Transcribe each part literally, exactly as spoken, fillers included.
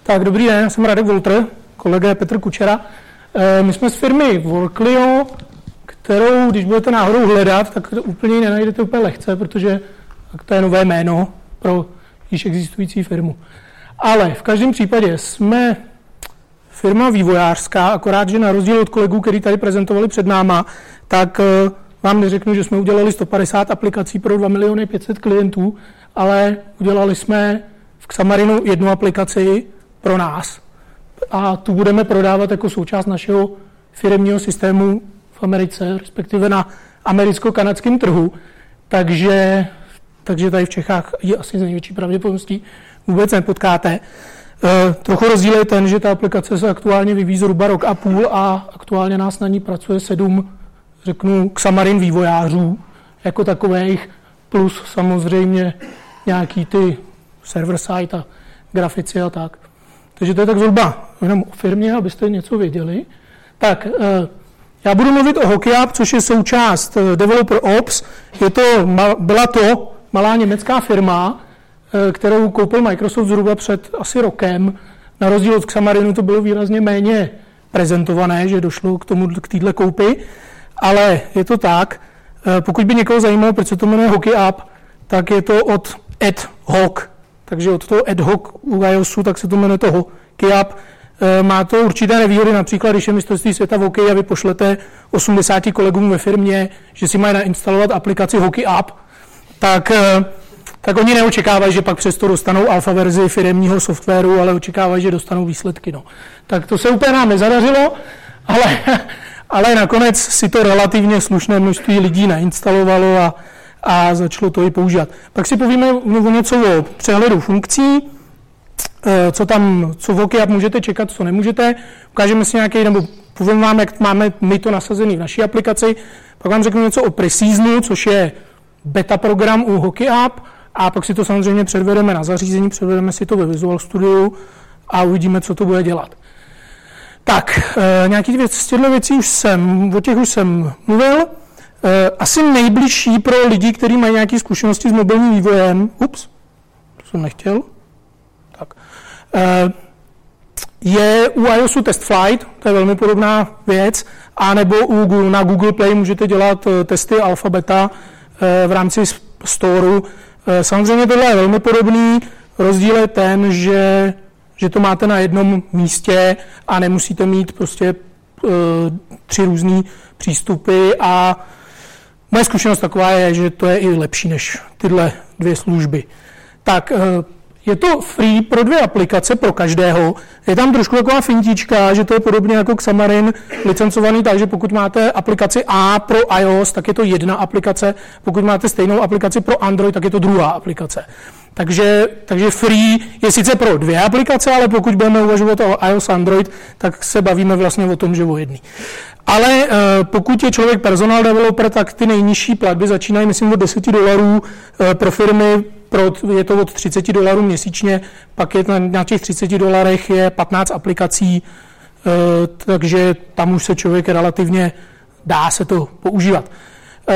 Tak dobrý den, já jsem Radek Wolter, kolega Petr Kučera. My jsme z firmy Worklio, kterou, když budete náhodou hledat, tak úplně ji nenajdete úplně lehce, protože to je nové jméno pro již existující firmu. Ale v každém případě jsme firma vývojářská, akorát, že na rozdíl od kolegů, kteří tady prezentovali před náma, tak vám neřeknu, že jsme udělali sto padesát aplikací pro dva miliony pět set klientů, ale udělali jsme v Xamarinu jednu aplikaci pro nás. A tu budeme prodávat jako součást našeho firemního systému v Americe, respektive na americko-kanadském trhu. Takže, takže tady v Čechách je asi z největší pravděpodobností vůbec nepotkáte. E, trochu rozdíl je ten, že ta aplikace se aktuálně vyvíjí zhruba rok a půl a aktuálně nás na ní pracuje sedm, řeknu, Xamarin vývojářů jako takových, plus samozřejmě nějaký ty server-side a grafici a tak. Takže to je tak zhruba jenom o firmě, abyste něco věděli. Tak, já budu mluvit o HockeyUp, což je součást Developer Ops. Je to, byla to malá německá firma, kterou koupil Microsoft zhruba před asi rokem. Na rozdíl od Xamarinu to bylo výrazně méně prezentované, že došlo k tomu, k této koupi. Ale je to tak, pokud by někoho zajímalo, proč se to jmenuje HockeyUp, tak je to od ad hoc. Takže od toho ad hoc u iOSu, tak se to jmenuje to HockeyUp. Má to určité nevýhody, například když je mistrovství světa v hokeji a vy pošlete osmdesáti kolegům ve firmě, že si mají nainstalovat aplikaci HockeyUp, tak, tak oni neočekávají, že pak přesto dostanou alfa verzi firemního softwaru, ale očekávají, že dostanou výsledky. No. Tak to se úplně nám nezadařilo, ale, ale nakonec si to relativně slušné množství lidí nainstalovalo a a začalo to i používat. Pak si povíme něco o přehledu funkcí, co tam, co v HockeyUp můžete čekat, co nemůžete. Ukážeme si nějaký, nebo povím vám, jak máme my to nasazený v naší aplikaci. Pak vám řeknu něco o Preseasonu, což je beta program u HockeyUp, a pak si to samozřejmě předvedeme na zařízení, předvedeme si to ve Visual Studiu a uvidíme, co to bude dělat. Tak, nějaký věc, z těchto věcí už jsem, o těch už jsem mluvil. Asi nejbližší pro lidi, kteří mají nějaké zkušenosti s mobilním vývojem, ups, to jsem nechtěl, tak, je u iOSu TestFlight, to je velmi podobná věc, anebo u Google, na Google Play můžete dělat testy alfa, beta v rámci storeu. Samozřejmě tohle je velmi podobný, rozdíl je ten, že, že to máte na jednom místě a nemusíte mít prostě tři různý přístupy a moje zkušenost taková je, že to je i lepší než tyhle dvě služby. Tak, je to free pro dvě aplikace, pro každého. Je tam trošku taková fintička, že to je podobně jako Xamarin licencovaný, takže pokud máte aplikaci A pro iOS, tak je to jedna aplikace. Pokud máte stejnou aplikaci pro Android, tak je to druhá aplikace. Takže, takže free je sice pro dvě aplikace, ale pokud budeme uvažovat o iOS a Android, tak se bavíme vlastně o tom, že o jedný. Ale uh, pokud je člověk personal developer, tak ty nejnižší platby začínají, myslím, od deset dolarů uh, pro firmy, pro, je to od třicet dolarů měsíčně, pak je na, na těch třiceti dolarech je patnáct aplikací, uh, takže tam už se člověk relativně dá se to používat. Uh,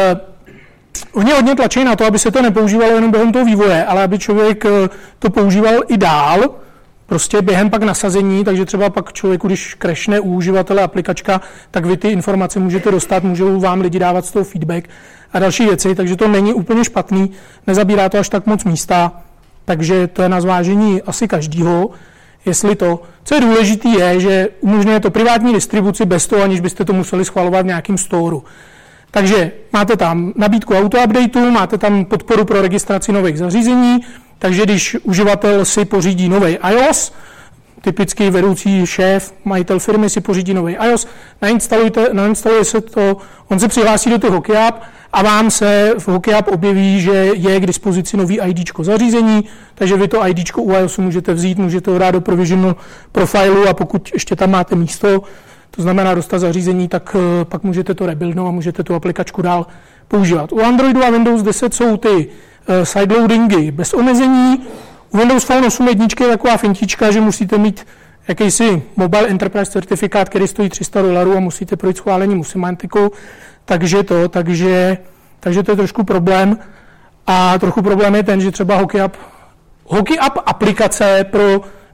Oni hodně tlačí na to, aby se to nepoužívalo jenom během toho vývoje, ale aby člověk to používal i dál, prostě během pak nasazení, takže třeba pak člověku, když crashne u uživatele aplikačka, tak vy ty informace můžete dostat, můžou vám lidi dávat z toho feedback a další věci, takže to není úplně špatný, nezabírá to až tak moc místa, takže to je na zvážení asi každýho, jestli to. Co je důležité je, že umožňuje to privátní distribuci bez toho, aniž byste to museli schvalovat v nějakým storu. Takže máte tam nabídku auto-updateu, máte tam podporu pro registraci nových zařízení, takže když uživatel si pořídí nový iOS, typicky vedoucí šéf, majitel firmy si pořídí nový iOS, nainstalujte, nainstaluje se to, on se přihlásí do toho HockeyUp a vám se v HockeyUp objeví, že je k dispozici nový IDčko zařízení, takže vy to IDčko u iOSu můžete vzít, můžete ho dát do provisional profilu a pokud ještě tam máte místo, to znamená dostat zařízení, tak uh, pak můžete to rebuildnout a můžete tu aplikačku dál používat. U Androidu a Windows deset jsou ty uh, sideloadingy bez omezení. U Windows Phone osm jedna je taková fintička, že musíte mít jakýsi Mobile Enterprise certifikát, který stojí tři sta dolarů a musíte projít schválením u semantikou, takže to, takže, takže to je trošku problém. A trochu problém je ten, že třeba HockeyUp, HockeyUp aplikace pro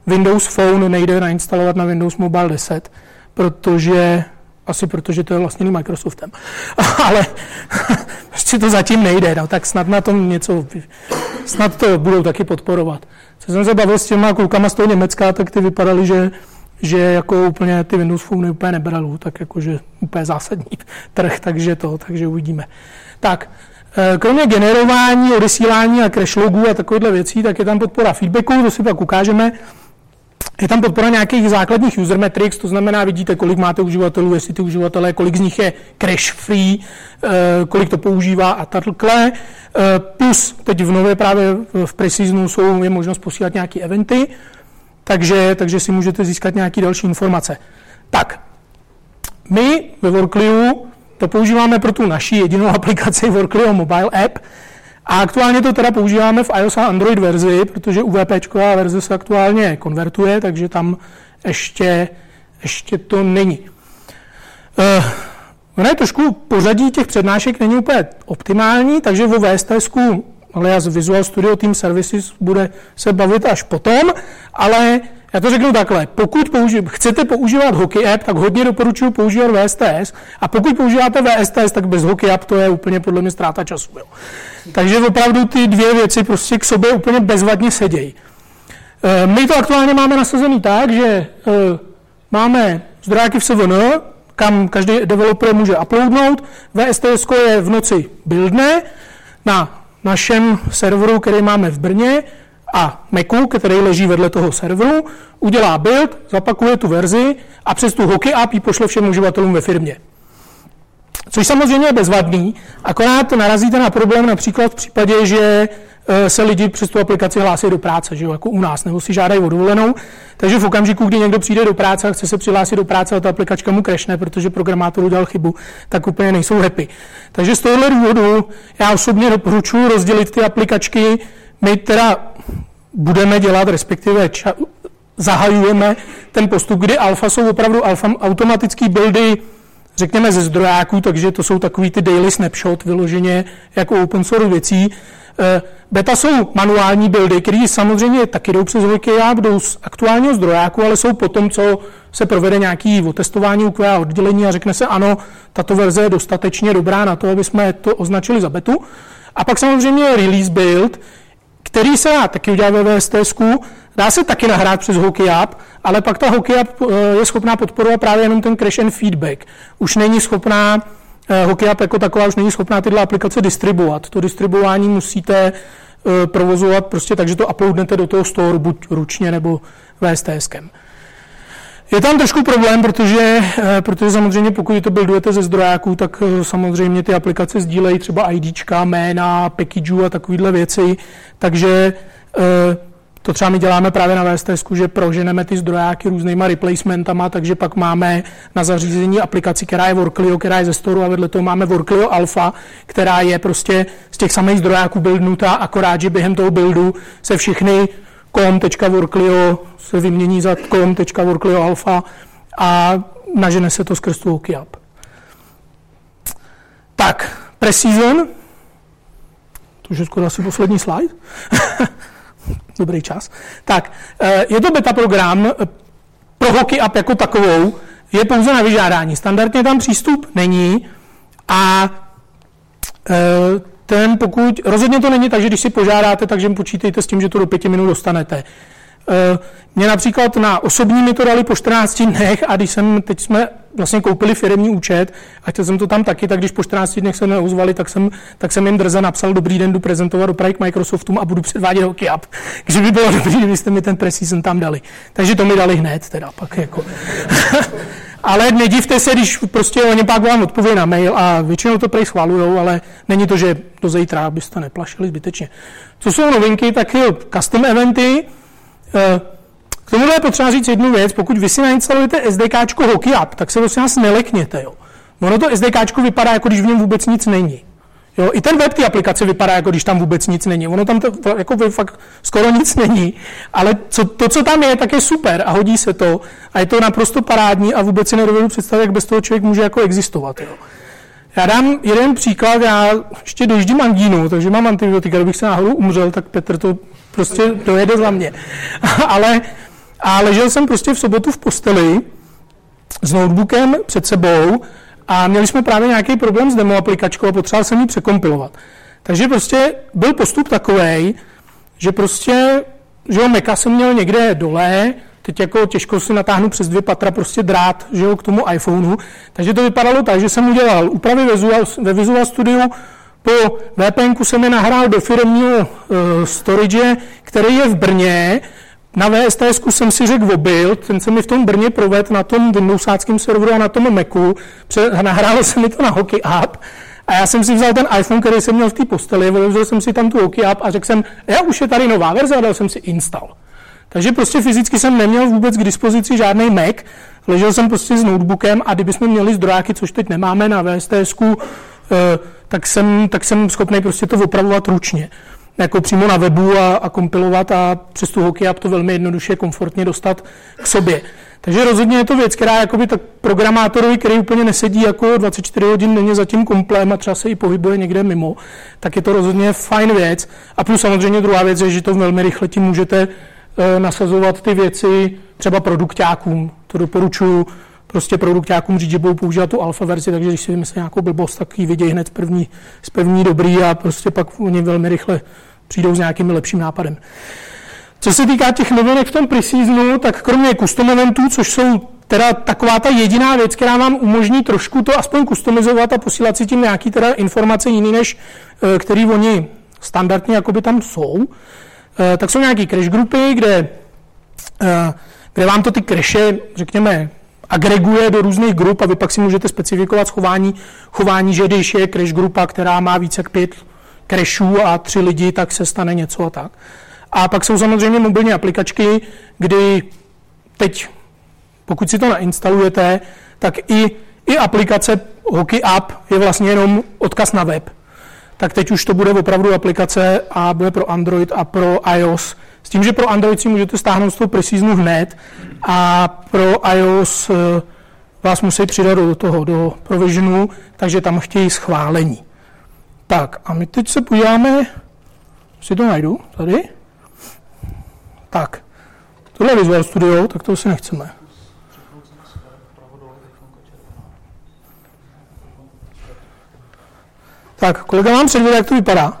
Windows Phone nejde nainstalovat na Windows Mobile deset, protože asi protože to je vlastně Microsoftem. Ale prostě to zatím nejde, no, tak snad na tom něco, snad to budou taky podporovat. Co jsem se bavil s těma klukama z toho Německa, tak ty vypadaly, že, že jako úplně ty Windows Phone úplně neberou, tak jakože úplně zásadní trh, takže to, takže uvidíme. Tak, kromě generování, odesílání a crash logů a takovýchhle věcí, tak je tam podpora feedbacku, to si pak ukážeme. Je tam podpora nějakých základních user metrics, to znamená, vidíte, kolik máte uživatelů, jestli ty uživatelé, kolik z nich je crash free, kolik to používá a takhle. Plus teď v nové právě v Preseasonu jsou, je možnost posílat nějaké eventy, takže, takže si můžete získat nějaké další informace. Tak, my ve Worklyu to používáme pro tu naši jedinou aplikaci Worklyo Mobile App a aktuálně to teda používáme v iOS a Android verzi, protože UWPčková verze se aktuálně konvertuje, takže tam ještě, ještě to není. Uh, ono je trošku pořadí těch přednášek není úplně optimální, takže o V S T S ku, ale z Visual Studio Team Services bude se bavit až potom, ale já to řeknu takhle, pokud použi- chcete používat Hockey App, tak hodně doporučuji používat V S T S a pokud používáte V S T S, tak bez Hockey App to je úplně podle mě ztráta času. Jo. Takže opravdu ty dvě věci prostě k sobě úplně bezvadně sedějí. E, my to aktuálně máme nasazený tak, že e, máme zdrojáky v S V N, kam každý developer může uploadnout, V S T S je v noci buildne na našem serveru, který máme v Brně, a Macu, který leží vedle toho serveru, udělá build, zapakuje tu verzi a přes tu Hockey App ji pošle všem uživatelům ve firmě. Což samozřejmě je bezvadný, akorát narazíte na problém například v případě, že se lidi přes tu aplikaci hlásí do práce, že jo, jako u nás, nebo si žádají o dovolenou. Takže v okamžiku, kdy někdo přijde do práce a chce se přihlásit do práce a ta aplikačka mu crashne, protože programátor udělal chybu, tak úplně nejsou happy. Takže z tohohle důvodu já osobně doporučuji rozdělit ty aplikačky. My teda budeme dělat, respektive ča- zahajujeme ten postup, kdy alfa jsou opravdu alfa automatický buildy, řekněme ze zdrojáků, takže to jsou takový ty daily snapshot vyloženě jako open source věcí. Beta jsou manuální buildy, které samozřejmě taky jdou přes Hockey App, jdou z aktuálního zdrojáku, ale jsou potom, co se provede nějaký otestování U Q A oddělení a řekne se ano, tato verze je dostatečně dobrá na to, aby jsme to označili za betu. A pak samozřejmě je release build, který se dá taky udělat ve V S T S ku, dá se taky nahrát přes Hockey App, ale pak ta Hockey App je schopná podporovat právě jenom ten crash and feedback. Už není schopná, Hockey App jako taková už není schopná tyhle aplikace distribuovat. To distribuování musíte provozovat prostě tak, že to uploadnete do toho store buď ručně nebo V S T S kem. Je tam trošku problém, protože, protože samozřejmě pokud to buildujete ze zdrojáků, tak samozřejmě ty aplikace sdílejí třeba IDčka, jména, packageů a takovýhle věci, takže to třeba my děláme právě na V S T S ku, že proženeme ty zdrojáky různýma replacementama, takže pak máme na zařízení aplikaci, která je Worklyo, která je ze storu a vedle toho máme Worklyo Alpha, která je prostě z těch samých zdrojáků buildnutá, akorát, že během toho buildu se všechny com.worklyo se vymění za com.worklyo alpha a nažene se to skrz tu Hockey App. Tak, Preseason. To už je skoro asi poslední slide. Dobrý čas. Tak, je to beta program pro Hockey App jako takovou, je pouze na vyžádání. Standardně tam přístup není a ten pokud, rozhodně to není tak, že když si požádáte, takže počítejte s tím, že to do pěti minut dostanete. Mě například na osobní mi to dali po čtrnácti dnech a když jsem, teď jsme vlastně koupili firemní účet a chtěl jsem to tam taky, tak když po čtrnácti dnech se neozvali, tak jsem, tak jsem jim drze napsal dobrý den, jdu prezentovat do Prague Microsoftům a budu předvádět Hockey App. Takže by bylo dobrý, kdybyste mi ten Preseason tam dali. Takže to mi dali hned teda pak jako. Ale nedivte se, když prostě oni pak vám odpovědí na mail a většinou to prej schvalujou, ale není to, že do zítra, abyste neplašili zbytečně. Co jsou novinky, tak jo, custom eventy. K tomu je potřeba říct jednu věc, pokud vy si nainstalujete SDKčko Hockey App, tak se vlastně nás nelekněte. Jo. Ono to SDKčko vypadá, jako když v něm vůbec nic není. Jo, i ten web té aplikace vypadá, jako když tam vůbec nic není. Ono tam to, jako fakt skoro nic není, ale co, to, co tam je, tak je super a hodí se to a je to naprosto parádní a vůbec si nedovedu představit, jak bez toho člověk může jako existovat. Jo. Já dám jeden příklad, já ještě dojíždím angínu, takže mám antibiotika, kdybych se náhodou umřel, tak Petr to prostě dojede za mě. Ale A ležel jsem prostě v sobotu v posteli s notebookem před sebou a měli jsme právě nějaký problém s demo aplikačkou a potřeboval jsem ji překompilovat. Takže prostě byl postup takovej, že prostě, že jo, Maca jsem měl někde dole, teď jako těžko si natáhnu přes dvě patra prostě drát, že jo, k tomu iPhoneu, takže to vypadalo tak, že jsem udělal úpravy Visual, ve Visual Studio, po VPNku jsem je nahrál do firemního uh, storage, který je v Brně. Na VSTSku jsem si řekl obuild, ten se mi v tom Brně provedl na tom Windowsáckém serveru a na tom Macu. Nahrálo se mi to na Hockey App a já jsem si vzal ten iPhone, který jsem měl v té posteli, vzal jsem si tam tu Hockey App a řekl jsem, já už je tady nová verze a dal jsem si install. Takže prostě fyzicky jsem neměl vůbec k dispozici žádný Mac, ležel jsem prostě s notebookem a kdybychom měli zdrojáky, což teď nemáme na VSTSku, tak jsem, tak jsem schopný prostě to opravovat ručně. Jako přímo na webu a, a kompilovat a přes tu Hockey App to velmi jednoduše, komfortně dostat k sobě. Takže rozhodně je to věc, která jakoby tak programátorovi, který úplně nesedí jako dvacet čtyři hodin denně za tím komplem a třeba se i pohybuje někde mimo, tak je to rozhodně fajn věc. A plus samozřejmě druhá věc je, že to velmi rychle tím můžete e, nasazovat ty věci třeba produkťákům. To doporučuji prostě produkťákům říct, že budou používat tu alfa verzi, takže když si vymyslí nějakou blbost, tak ji vidějí hned z první, z první dobrý a prostě pak oni velmi rychle přijdou s nějakým lepším nápadem. Co se týká těch novinek v tom preseasonu, tak kromě custom eventů, což jsou teda taková ta jediná věc, která vám umožní trošku to aspoň customizovat a posílat si tím nějaký teda informace jiný, než který oni standardně jakoby tam jsou, tak jsou nějaký crash grupy, kde, kde vám to ty crashe, řekněme, agreguje do různých grup a vy pak si můžete specifikovat chování, chování, že když je crash grupa, která má více jak pět crashů a tři lidi, tak se stane něco a tak. A pak jsou samozřejmě mobilní aplikačky, kdy teď, pokud si to nainstalujete, tak i, i aplikace Hockey App je vlastně jenom odkaz na web. Tak teď už to bude opravdu aplikace a bude pro Android a pro iOS. S tím, že pro Android si můžete stáhnout z toho preseasonu hned a pro iOS vás musí přidat do toho, do provisionu, takže tam chtějí schválení. Tak a my teď se podíváme, si to najdu tady. Tak, tohle je Visual Studio, tak to si nechceme. Tak, kolega vám předvede, jak to vypadá.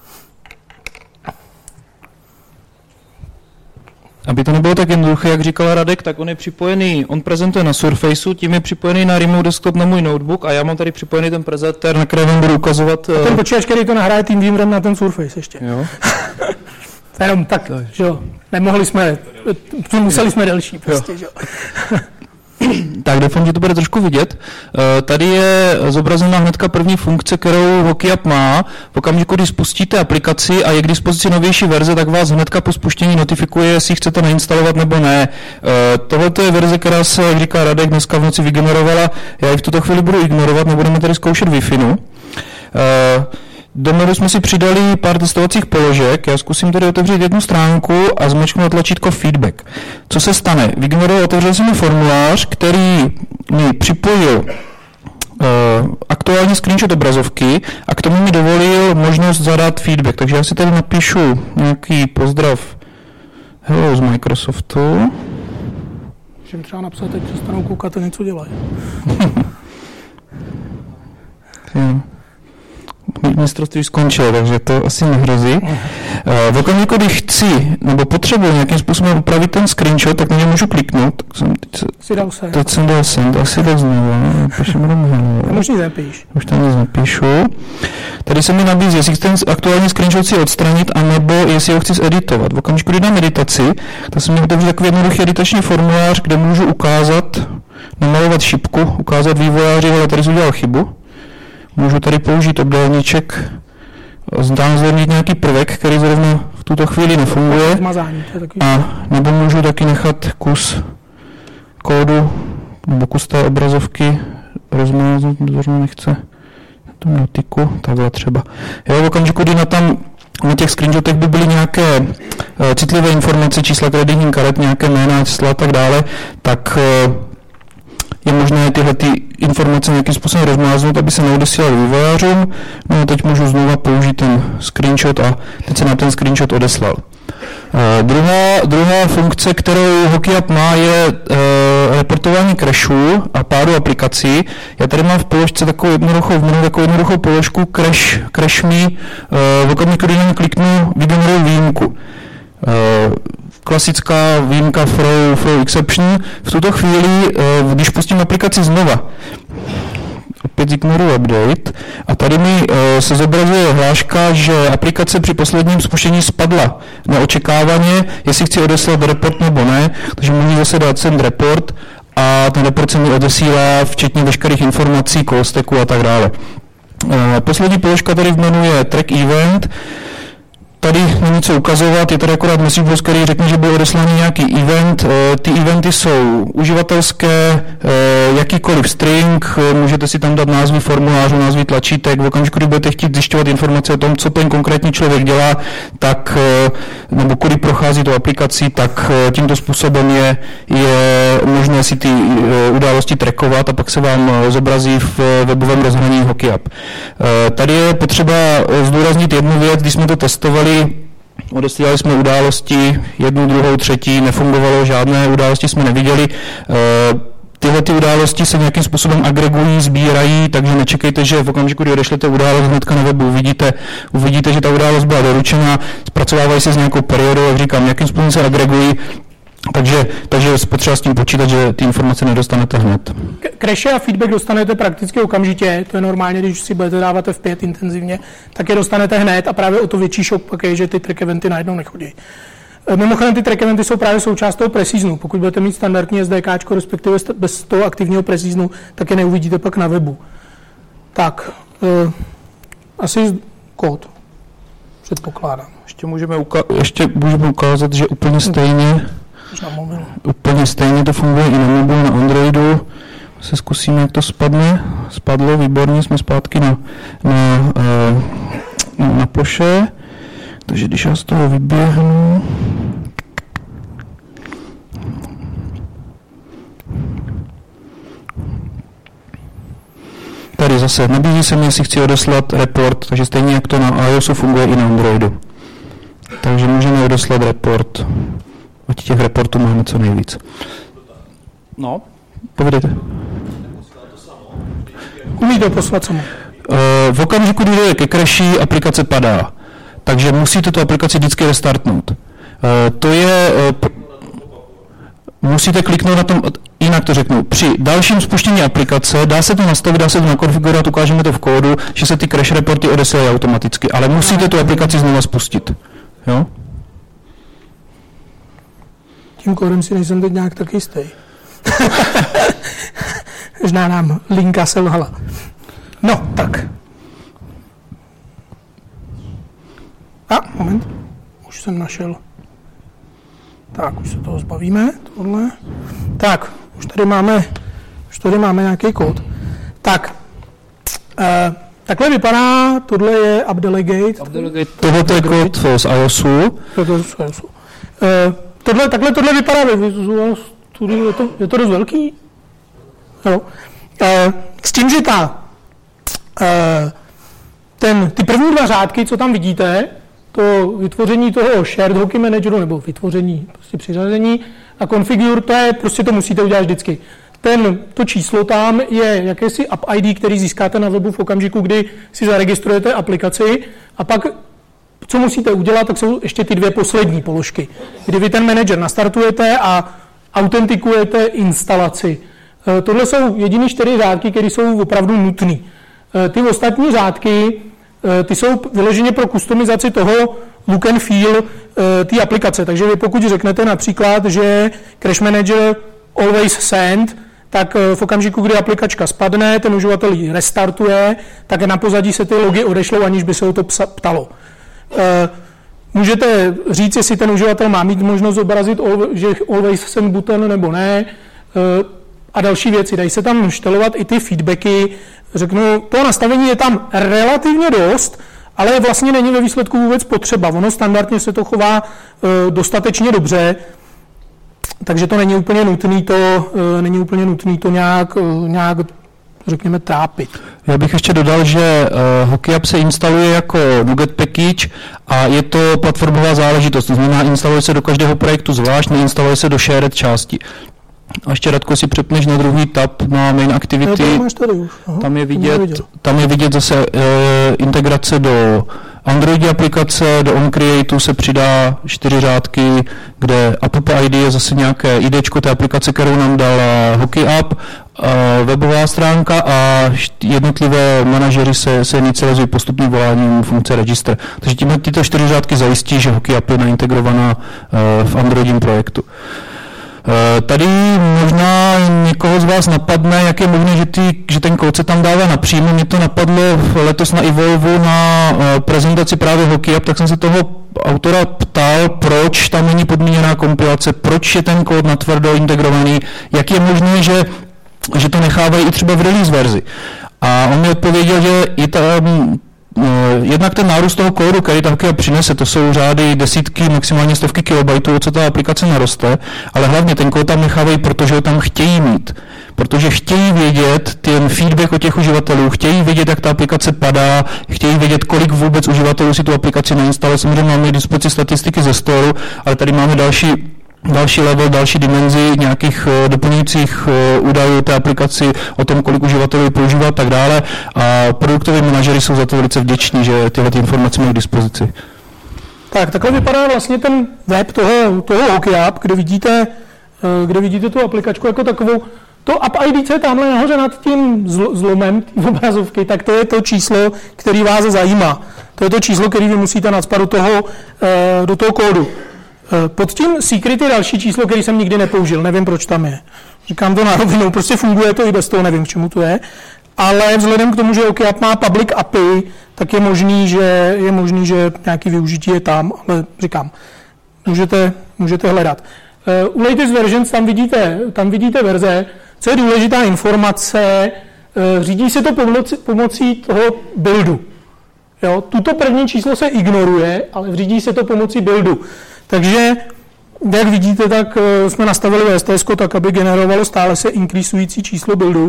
Aby to nebylo tak jednoduché, jak říkal Radek, tak on je připojený, on prezentuje na Surfaceu, tím je připojený na remote desktop na můj notebook a já mám tady připojený ten prezentér, na kterém budu ukazovat. A ten počítač, který to nahraje tím výmrem na ten Surface ještě. Jo. Jenom tak, že jo, nemohli jsme, museli jsme delší prostě, že jo. Tak doufám, že to bude trošku vidět. Tady je zobrazena hnedka první funkce, kterou Hockey App má. V okamžiku, když spustíte aplikaci a je k dispozici novější verze, tak vás hnedka po spuštění notifikuje, jestli chcete nainstalovat nebo ne. Tohle je verze, která se, jak říká Radek, dneska v noci vygenerovala. Já ji v tuto chvíli budu ignorovat, nebudeme tady zkoušet Wi-Fi. Do mailu jsme si přidali pár testovacích položek. Já zkusím tady otevřít jednu stránku a zmačknu na tlačítko feedback. Co se stane? Vygeneroval, otevřel jsem mi formulář, který mi připojil uh, aktuální screenshot obrazovky a k tomu mi dovolil možnost zadat feedback. Takže já si tady napíšu nějaký pozdrav hello z Microsoftu. Můžeme třeba napsat, teď přestanou koukat a něco dělají. Mistrovství skončilo, takže to asi nehrozí. V okamžiku, když chci nebo potřebuji nějakým způsobem upravit ten screenshot, tak na něj můžu kliknout. Tak jsem teď, se, dal se. teď jsem dal send, asi tak znovu. Už nic nepíš. Už tam nic nepíšu. Tady se mi nabízí, jestli chci ten aktuální screenshot si odstranit, anebo jestli ho chci editovat. V okamžiku, kdy dám editaci, tak se mi otevře takový jednoduchý editační formulář, kde můžu ukázat, namalovat šipku, ukázat vývojáři, ale tady jsem udělal chybu. Můžu tady použít obdélníček, znázornit nějaký prvek, který zrovna v tuto chvíli nefunguje. A nebo můžu taky nechat kus kódu, nebo kus té obrazovky rozmáznout, zrovna nechce tu notiku, takhle třeba. Jo, v okamžiku, kdy na tam na těch screenshotech by byly nějaké uh, citlivé informace, čísla kreditních karet, nějaké jména, čísla a tak dále, tak uh, je možné tyhle ty informace nějakým způsobem rozmáznout, aby se neodesílaly vývojářům. No a teď můžu znovu použít ten screenshot a teď se nám ten screenshot odeslal. Druhá, druhá funkce, kterou HockeyUp má, je uh, reportování crashů a pádu aplikací. Já tady mám v položce takovou jednoduchou, v menu takovou jednoduchou položku crash, crash me. Uh, v okamžiku, kdy na ní kliknu, vygeneruji výjimku. Uh, klasická výjimka throw, throw exception. V tuto chvíli, uh, když pustím aplikaci znova, opět ignoruji update a tady mi uh, se zobrazuje hláška, že aplikace při posledním spuštění spadla neočekávaně, jestli chci odeslat report nebo ne, takže můžu zase dát send report a ten report se mi odesílá včetně veškerých informací, call stacku a tak dále. Uh, poslední položka tady v menu je track event. Tady není co ukazovat, je tady akorát message box, který řekne, že byl odeslaný nějaký event. Ty eventy jsou uživatelské, jakýkoliv string, můžete si tam dát názvy formulářů, názvy tlačítek. V okamžiku, kdy budete chtít zjišťovat informace o tom, co ten konkrétní člověk dělá, tak, nebo kudy prochází tu aplikací, tak tímto způsobem je, je možné si ty události trackovat a pak se vám zobrazí v webovém rozhraní HockeyUp. Tady je potřeba zdůraznit jednu věc, když jsme to testovali, odesílali jsme události, jednu, druhou, třetí, nefungovalo, žádné události jsme neviděli. Tyhle ty události se nějakým způsobem agregují, sbírají, takže nečekejte, že v okamžiku, kdy odešlete událost hnedka na webu, uvidíte, uvidíte, že ta událost byla doručena, zpracovávají se s nějakou periodou, jak říkám, nějakým způsobem se agregují. Takže, takže je potřeba s tím počítat, že ty informace nedostanete hned. Crashe a feedback dostanete prakticky okamžitě, to je normálně, když si budete dávat F pět intenzivně, tak je dostanete hned a právě o to větší šok pak je, že ty track eventy najednou nechodí. Mimochodem ty track eventy jsou právě součást toho preseasonu. Pokud budete mít standardní SDKčko, respektive bez toho aktivního preseasonu, tak je neuvidíte pak na webu. Tak, eh, asi kód. Předpokládám. Ještě můžeme, uka- ještě můžeme ukázat, že úplně stejně Úplně stejně to funguje i na mobilu, na Androidu. Se zkusíme, jak to spadne. Spadlo, výborně, jsme zpátky na, na, na, na ploše. Takže když já z toho vyběhnu... Tady zase nabízí se mi, jestli chci odeslat report, takže stejně jak to na iOSu funguje i na Androidu. Takže můžeme odeslat report. Ať těch reportů máme co nejvíc. No, povědejte. Umí to poslat samo. V okamžiku, kdy je ke crashi, aplikace padá. Takže musíte tu aplikaci vždycky restartnout. To je... Musíte kliknout na tom, jinak to řeknu, při dalším spuštění aplikace, dá se to nastavit, dá se to nakonfigurovat, ukážeme to v kódu, že se ty crash reporty odesílají automaticky, ale musíte tu aplikaci znovu spustit. Jo? Tím kódem si nejsem teď nějak tak jistý. Možná nám linka selhala. No, tak. A, moment. Už jsem našel. Tak, už se toho zbavíme, tohle. Tak, už tady máme, už tady máme nějaký kód. Tak, eh, takhle vypadá, tohle je UpDelegate. UpDelegate. Tohle je kód z iOSu. Tohle z iOSu. Eh, tohle, takhle tohle vypadá ve Visual Studio, je to, je to dost velký. Jo. Eh, s tím, že ta, eh, ten, ty první dva řádky, co tam vidíte, to vytvoření toho shared hockey manageru, nebo vytvoření, prostě přiřazení a configure, to je, prostě to musíte udělat vždycky. Ten, to číslo tam je jakési app I D, který získáte na webu v okamžiku, kdy si zaregistrujete aplikaci a pak, co musíte udělat, tak jsou ještě ty dvě poslední položky, kdy vy ten manager nastartujete a autentikujete instalaci. E, tohle jsou jediné čtyři řádky, které jsou opravdu nutné. E, ty ostatní řádky, ty jsou vyloženě pro kustomizaci toho look and feel té aplikace. Takže vy pokud řeknete například, že Crash Manager always send, tak v okamžiku, kdy aplikačka spadne, ten uživatel ji restartuje, tak na pozadí se ty logy odešlou, aniž by se o to ptalo. Můžete říct, jestli ten uživatel má mít možnost zobrazit, že always send button nebo ne. A další věci. Dají se tam štelovat i ty feedbacky. Řeknu, to nastavení je tam relativně dost, ale vlastně není ve výsledku vůbec potřeba. Ono standardně se to chová e, dostatečně dobře, takže to není úplně nutný to, e, není úplně nutný to nějak, e, nějak řekněme, trápit. Já bych ještě dodal, že uh, HockeyUp se instaluje jako NuGet package a je to platformová záležitost, to znamená, instaluje se do každého projektu zvlášť, neinstaluje se do shared části. A ještě, Radko, si přepneš na druhý tab na main activity. No, máš tady už. Aha, tam, je vidět, tam je vidět zase uh, integrace do Android aplikace, do OnCreateu se přidá čtyři řádky, kde app I D je zase nějaké IDčko té aplikace, kterou nám dala HockeyUp, uh, webová stránka a jednotlivé manažery se, se inicializují postupným voláním funkce register. Takže tímhle tyto čtyři řádky zajistí, že HockeyUp je naintegrovaná uh, v Androidím projektu. Tady možná někoho z vás napadne, jak je možné, že, ty, že ten kód se tam dává napřímo. Mě to napadlo letos na Evolvu na prezentaci právě HockeyUp, tak jsem se toho autora ptal, proč tam není podmíněná kompilace, proč je ten kód natvrdo integrovaný, jak je možné, že, že to nechávají i třeba v release verzi. A on mi odpověděl, že i tam jednak ten nárůst toho kódu, který tam přinese, to jsou řády desítky, maximálně stovky kilobajtů, co ta aplikace naroste, ale hlavně ten kód tam nechávají, protože ho tam chtějí mít. Protože chtějí vědět ten feedback od těch uživatelů, chtějí vědět, jak ta aplikace padá, chtějí vědět, kolik vůbec uživatelů si tu aplikaci nainstaluje. Samozřejmě máme k dispozici statistiky ze stolu, ale tady máme další další level, další dimenzi nějakých uh, doplňujících uh, údajů té aplikaci o tom, kolik uživatelů ji používá a tak dále. A produktoví manažeři jsou za to velice vděční, že tyhle ty informace mají k dispozici. Tak, takhle vypadá vlastně ten web toho, toho HockeyUp, kde vidíte, uh, kde vidíte tu aplikačku jako takovou. To app I D, co je tamhle nahoře nad tím zl- zlomem té obrazovky, tak to je to číslo, který vás zajímá. To je to číslo, který vy musíte nacpat do toho, uh, do toho kódu. Pod tím secret je další číslo, který jsem nikdy nepoužil, nevím, proč tam je. Říkám to na rovinu, prostě funguje to i bez toho, nevím, k čemu to je. Ale vzhledem k tomu, že HockeyUp má public A P I, tak je možný, že, je možný, že nějaký využití je tam, ale říkám, můžete, můžete hledat. U latest versions tam vidíte, tam vidíte verze, co je důležitá informace, řídí se to pomocí, pomocí toho buildu. Jo, tuto první číslo se ignoruje, ale řídí se to pomocí buildu. Takže, jak vidíte, tak jsme nastavili V S T S tak, aby generovalo stále se inkreasující číslo buildu.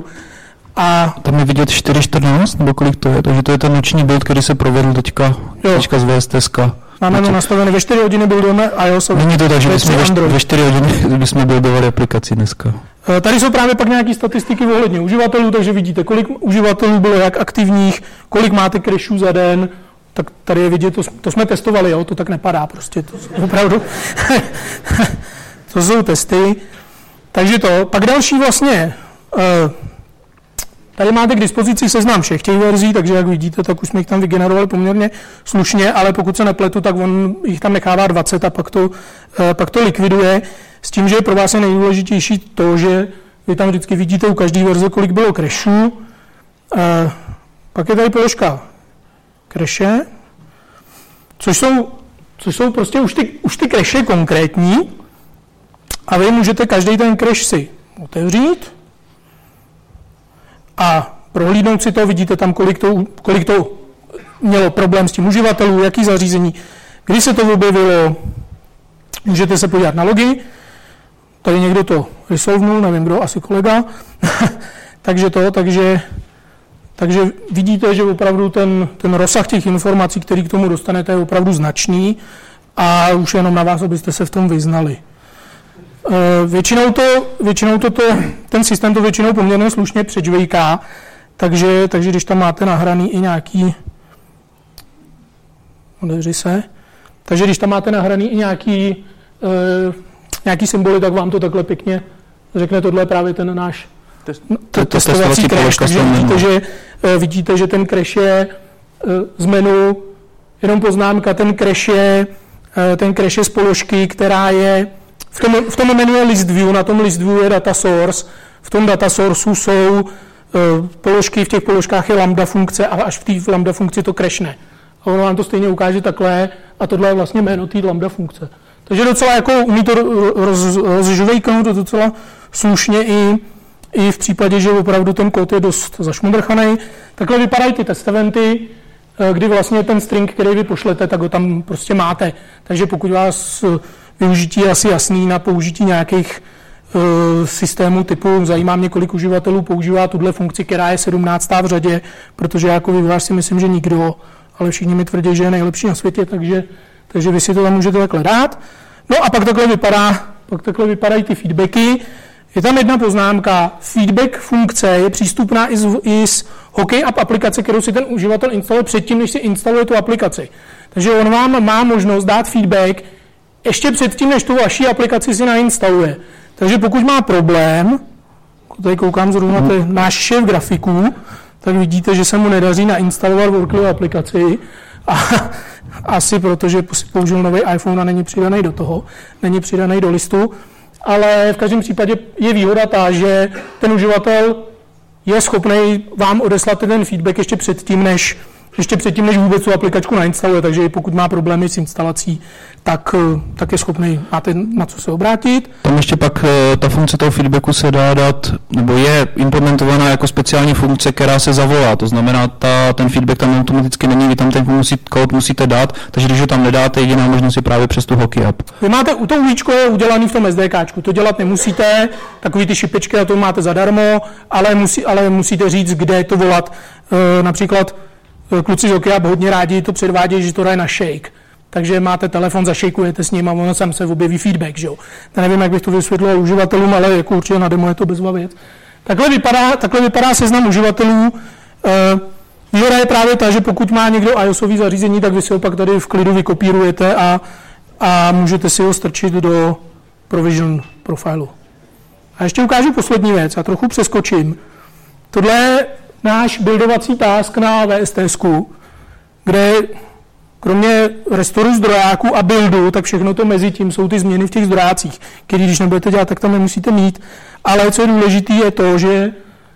A tam je vidět čtyři čtrnáct, nebo kolik to je, takže to je ten noční build, který se provedl teďka, teďka z V S T S. Máme to nastavené, ve čtyři hodiny buildujeme iOS. Není to tak, že bychom ve, ve čtyři hodiny bychom buildovali aplikaci dneska. Tady jsou právě pak nějaké statistiky ohledně uživatelů, takže vidíte, kolik uživatelů bylo jak aktivních, kolik máte crashů za den. Tak tady je vidět, to, to jsme testovali, jo, to tak nepadá prostě, to opravdu, to jsou testy. Takže to, pak další vlastně, tady máte k dispozici seznam všech těch verzí, takže jak vidíte, tak už jsme jich tam vygenerovali poměrně slušně, ale pokud se nepletu, tak on jich tam nechává dvacet a pak to, pak to likviduje, s tím, že pro vás je nejdůležitější to, že vy tam vždycky vidíte u každé verze, kolik bylo crashů. Pak je tady položka crashe, což jsou, což jsou prostě už ty, už ty crashe konkrétní a vy můžete každý ten crash si otevřít a prohlídnout si to, vidíte tam, kolik to, kolik to mělo problém s tím uživatelů, jaký zařízení, kdy se to objevilo, můžete se podívat na logy, tady někdo to resolvenul, nevím kdo, asi kolega, takže to, takže Takže vidíte, že opravdu ten, ten rozsah těch informací, který k tomu dostanete, je opravdu značný a už jenom na vás, abyste se v tom vyznali. E, většinou to, většinou to, to, ten systém to většinou poměrně slušně přečvejká, takže, takže když tam máte nahraný i nějaký, odevři se, takže když tam máte nahraný i nějaký, e, nějaký symboly, tak vám to takhle pěkně řekne, tohle je právě ten náš To, testovací crash, takže vidíte, že, vidíte, že ten crash je z menu, jenom poznámka, ten crash je, ten crash je z položky, která je, v tom, v tom menu je list view, na tom list view je data source, v tom data sourceu jsou položky, v těch položkách je lambda funkce a až v té lambda funkci to crashne. A ono vám to stejně ukáže takhle a tohle je vlastně jméno té lambda funkce. Takže docela jako umí to roz, rozžvejknout docela slušně i I v případě, že opravdu ten kód je dost zašmudrchaný. Takhle vypadají ty test eventy, kdy vlastně ten string, který vy pošlete, tak ho tam prostě máte. Takže pokud vás využití je asi jasný na použití nějakých systému typu zajímá mě, kolik uživatelů používá tuhle funkci, která je sedmnáctá v řadě, protože jako vývojář si myslím, že nikdo, ale všichni mi tvrdí, že je nejlepší na světě, takže, takže vy si to tam můžete takhle dát. No a pak takhle vypadá, pak takhle vypadají ty feedbacky. Je tam jedna poznámka. Feedback funkce je přístupná i z, i z Hokej App aplikace, kterou si ten uživatel instaluje předtím, než si instaluje tu aplikaci. Takže on vám má možnost dát feedback ještě předtím, než tu vaši aplikaci si nainstaluje. Takže pokud má problém, tady koukám zrovna to je náš šéf grafiků, tak vidíte, že se mu nedaří nainstalovat Worklio aplikaci. A asi protože použil nový iPhone a není přidaný do toho, není přidaný do listu. Ale v každém případě je výhoda ta, že ten uživatel je schopný vám odeslat ten feedback ještě předtím, než, ještě předtím, než vůbec tu aplikačku nainstaluje. Takže pokud má problémy s instalací, tak, tak je schopný, máte na co se obrátit. Tam ještě pak ta funkce toho feedbacku se dá dát, nebo je implementovaná jako speciální funkce, která se zavolá. To znamená, ta, ten feedback tam automaticky není, vy tam ten musí, kód musíte dát, takže když ho tam nedáte, jediná možnost je právě přes tu Hokej App. Vy máte, to uvíčko je udělané v tom SDKčku, to dělat nemusíte, takový ty šipečky a to máte zadarmo, ale, musí, ale musíte říct, kde to volat. E, například kluci z Hokej App hodně rádi to předvádějí, že to dají na shake. Takže máte telefon, zašejkujete s ním a ono sam se objeví feedback, že jo. Já nevím, jak bych to vysvětlil uživatelům, ale jako určitě na demo je to bezva věc. Takhle vypadá, takhle vypadá seznam uživatelů. Výhoda je právě ta, že pokud má někdo iOSový zařízení, tak vy si ho pak tady v klidu vykopírujete a, a můžete si ho strčit do Provision profilu. A ještě ukážu poslední věc a trochu přeskočím. Tohle je náš buildovací task na V S T S ku, kde kromě restoru zdrojáků a buildu, tak všechno to mezi tím jsou ty změny v těch zdrojácích, které když nebudete dělat, tak tam nemusíte mít. Ale co je důležité, je to, že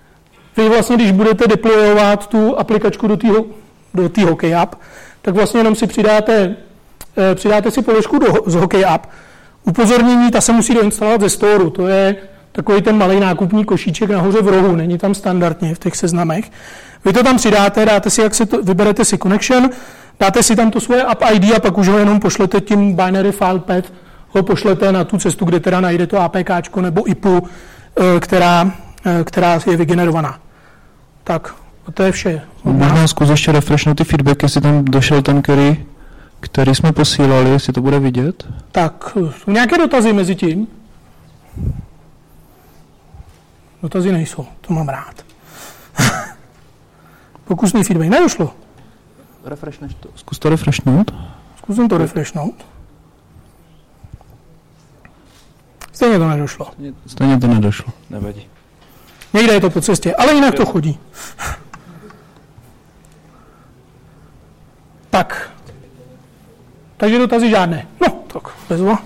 vy vlastně, když budete deployovat tu aplikačku do té do té Hokej App, tak vlastně jenom si přidáte, přidáte si položku do, z Hokej App. Upozornění, ta se musí doinstalovat ze storu, to je takový ten malý nákupní košíček nahoře v rohu, není tam standardně v těch seznamech. Vy to tam přidáte, dáte si, jak se to, vyberete si connection, dáte si tam to svoje app I D a pak už ho jenom pošlete tím binary file path, ho pošlete na tu cestu, kde teda najde to APKčko nebo I P U, která, která je vygenerovaná. Tak, to je vše. Možná zkus ještě refreshnout ty feedback, jestli tam došel ten, který, který jsme posílali, jestli to bude vidět. Tak, jsou nějaké dotazy mezi tím? Dotazy nejsou, to mám rád. Pokusný feedback nedošlo. Refreshneš to. Zkus to refreshnout. Zkusím to refreshnout. Stejně to nedošlo. Stejně to nedošlo. Nevadí. Někde je to po cestě, ale jinak to chodí. Tak. Takže dotazy žádné. No, tak bezva.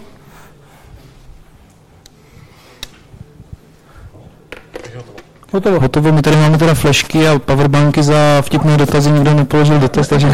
Hotovo. Hotovo, my tady máme teda flešky a powerbanky za vtipné dotazy, nikdo nepoložil dotaz, takže...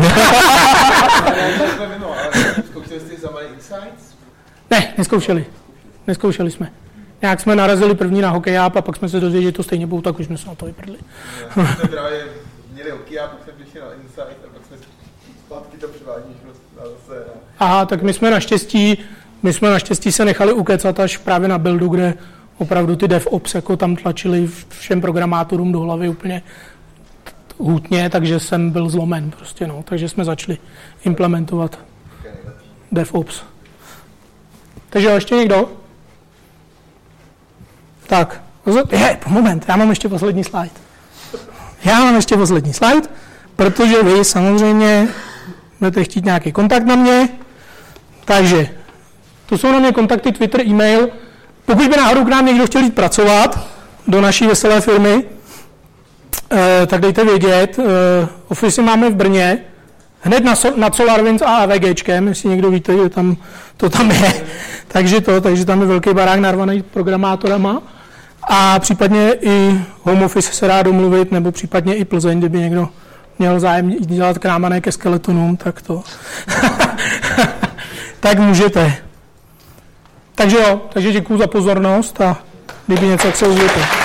Ne, neskoušeli. Neskoušeli jsme. Nějak jsme narazili první na Hokej App a pak jsme se dozvěděli, že to stejně budou, tak už jsme se na to vyprdli. My jsme právě měli Hokej App, pak jsme přišli na Insight a pak jsme zpátky to přivádíš zase. Aha, tak my jsme naštěstí, my jsme naštěstí se nechali ukecat až právě na buildu, kde opravdu ty DevOps jako tam tlačili všem programátorům do hlavy úplně hutně, takže jsem byl zlomen prostě, no. Takže jsme začali implementovat DevOps. Takže ještě někdo? Tak, je, moment, já mám ještě poslední slide. Já mám ještě poslední slide, protože vy samozřejmě budete chtít nějaký kontakt na mě, takže to jsou na mě kontakty Twitter, e-mail. Pokud by náhodou k nám někdo chtěl jít pracovat do naší veselé firmy, eh, tak dejte vědět. Eh, office máme v Brně, hned na, so, nad SolarWinds a AVGčkem, jestli někdo víte, že tam to tam je. takže to, takže tam je velký barák narvaný programátorama. A případně i home office se dá domluvit, nebo případně i Plzeň, kdyby někdo měl zájem dělat k nám a ne ke skeletonům, tak to. tak můžete. Takže jo, takže děkuju za pozornost a kdyby něco, tak se ozvěte.